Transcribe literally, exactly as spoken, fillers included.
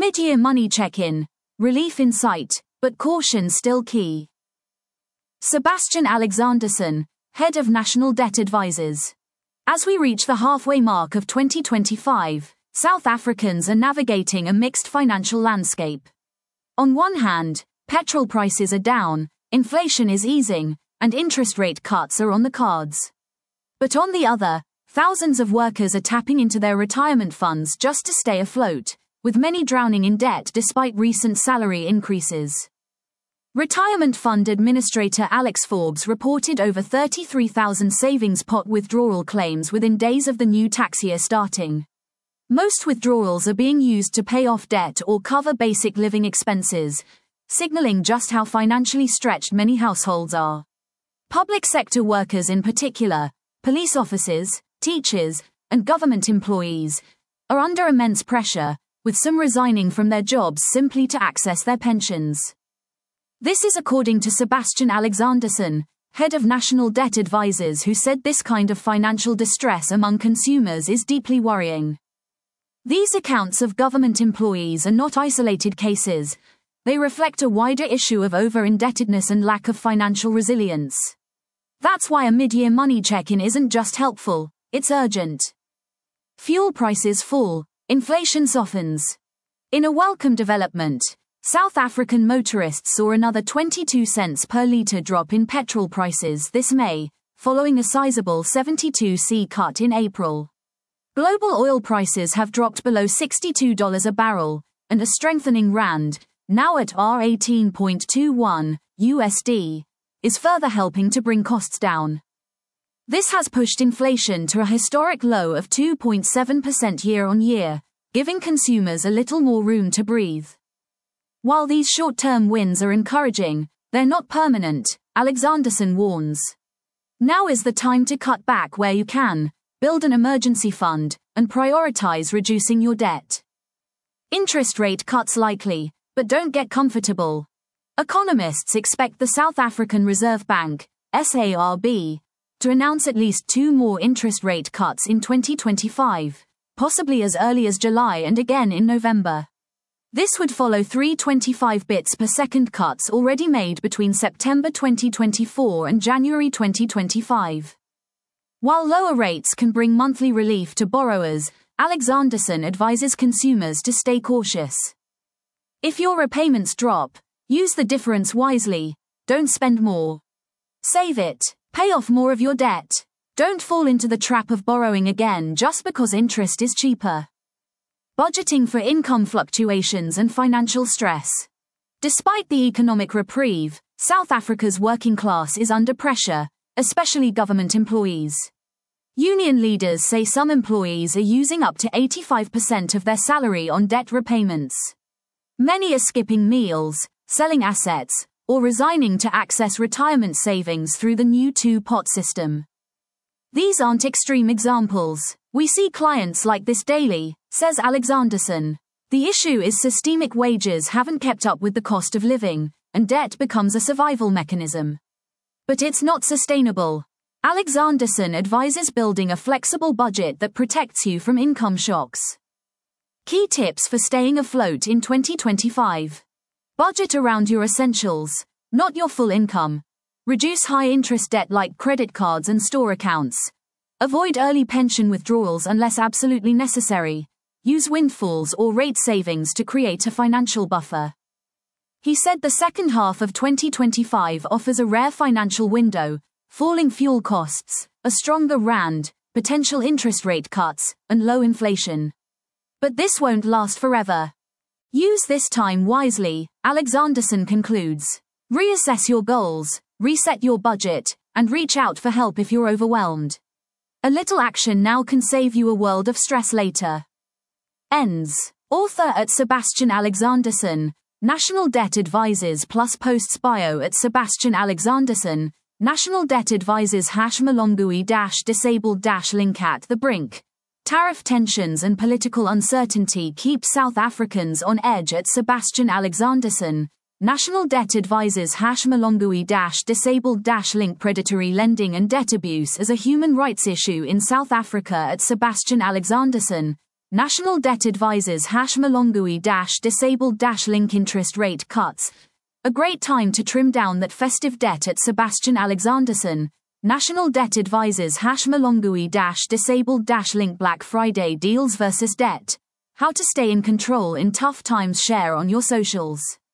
Mid-year money check-in. Relief in sight, but caution still key. Sebastian Alexandersson, Head of National Debt Advisors. As we reach the halfway mark of twenty twenty-five, South Africans are navigating a mixed financial landscape. On one hand, petrol prices are down, inflation is easing, and interest rate cuts are on the cards. But on the other, thousands of workers are tapping into their retirement funds just to stay afloat, with many drowning in debt despite recent salary increases. Retirement fund administrator Alex Forbes reported over thirty-three thousand savings pot withdrawal claims within days of the new tax year starting. Most withdrawals are being used to pay off debt or cover basic living expenses, signaling just how financially stretched many households are. Public sector workers in particular, police officers, teachers, and government employees, are under immense pressure, with some resigning from their jobs simply to access their pensions. This is according to Sebastian Alexandersson, Head of National Debt Advisors, who said this kind of financial distress among consumers is deeply worrying. These accounts of government employees are not isolated cases. They reflect a wider issue of over-indebtedness and lack of financial resilience. That's why a mid-year money check-in isn't just helpful, it's urgent. Fuel prices fall, inflation softens. In a welcome development, South African motorists saw another twenty-two cents per litre drop in petrol prices this May, following a sizable seventy-two cent cut in April. Global oil prices have dropped below sixty-two dollars a barrel, and a strengthening rand, now at R eighteen point two one U S D, is further helping to bring costs down. This has pushed inflation to a historic low of two point seven percent year-on-year, giving consumers a little more room to breathe. While these short-term wins are encouraging, they're not permanent, Alexandersson warns. Now is the time to cut back where you can, build an emergency fund, and prioritize reducing your debt. Interest rate cuts likely, but don't get comfortable. Economists expect the South African Reserve Bank, S A R B, to announce at least two more interest rate cuts in twenty twenty-five, possibly as early as July and again in November. This would follow three twenty-five bits per second cuts already made between September twenty twenty-four and January twenty twenty-five. While lower rates can bring monthly relief to borrowers, Alexandersson advises consumers to stay cautious. If your repayments drop, use the difference wisely, don't spend more. Save it, pay off more of your debt. Don't fall into the trap of borrowing again just because interest is cheaper. Budgeting for income fluctuations and financial stress. Despite the economic reprieve, South Africa's working class is under pressure, especially government employees. Union leaders say some employees are using up to eighty-five percent of their salary on debt repayments. Many are skipping meals, selling assets, or resigning to access retirement savings through the new two-pot system. These aren't extreme examples. We see clients like this daily, says Alexandersson. The issue is systemic wages haven't kept up with the cost of living, and debt becomes a survival mechanism. But it's not sustainable. Alexandersson advises building a flexible budget that protects you from income shocks. Key tips for staying afloat in twenty twenty-five. Budget around your essentials, not your full income. Reduce high-interest debt like credit cards and store accounts. Avoid early pension withdrawals unless absolutely necessary. Use windfalls or rate savings to create a financial buffer. He said the second half of twenty twenty-five offers a rare financial window: falling fuel costs, a stronger rand, potential interest rate cuts, and low inflation. But this won't last forever. Use this time wisely, Alexandersson concludes. Reassess your goals, reset your budget, and reach out for help if you're overwhelmed. A little action now can save you a world of stress later. Ends. Author at Sebastian Alexandersson, National Debt Advisors plus posts bio at Sebastian Alexandersson, National Debt Advisors hash Malongui dash disabled dash link at the brink. Tariff tensions and political uncertainty keep South Africans on edge at Sebastian Alexandersson, National Debt Advisors hash Malongui dash disabled dash link predatory lending and debt abuse as a human rights issue in South Africa at Sebastian Alexandersson, National Debt Advisors hash Malongui dash disabled dash link interest rate cuts. A great time to trim down that festive debt at Sebastian Alexandersson. National Debt Advisors hash Malongui dash disabled dash link Black Friday deals versus debt. How to stay in control in tough times. Share on your socials.